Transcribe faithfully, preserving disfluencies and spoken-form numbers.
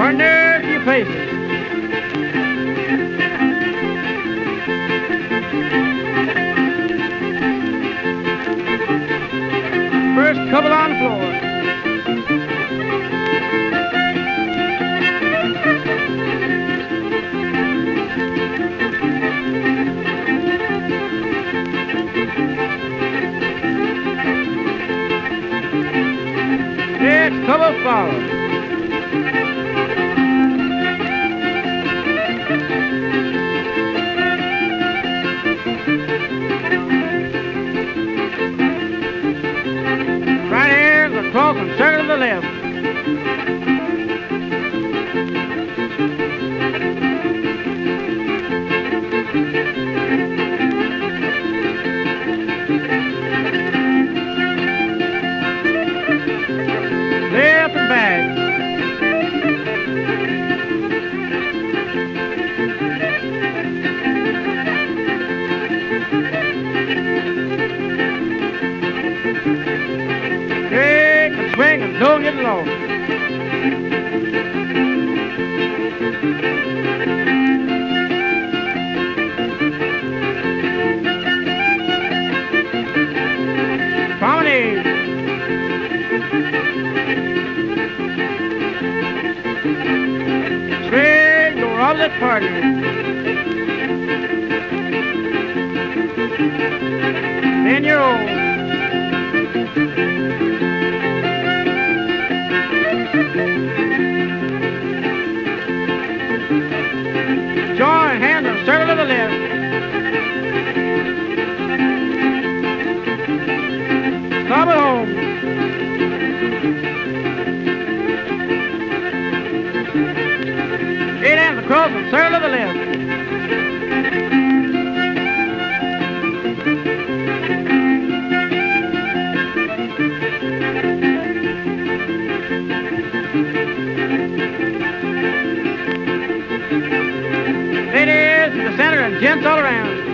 Turn there a few paces. First couple on the floor. Next couple follow. Cross and circle to the left. Left and back. Swing and don't get lost. Promenade. Swing, go rob that party. Then you're old. Join hands and circle to the left. Stop at home. Eight hands across and circle to the left. Ladies in the center and gents all around.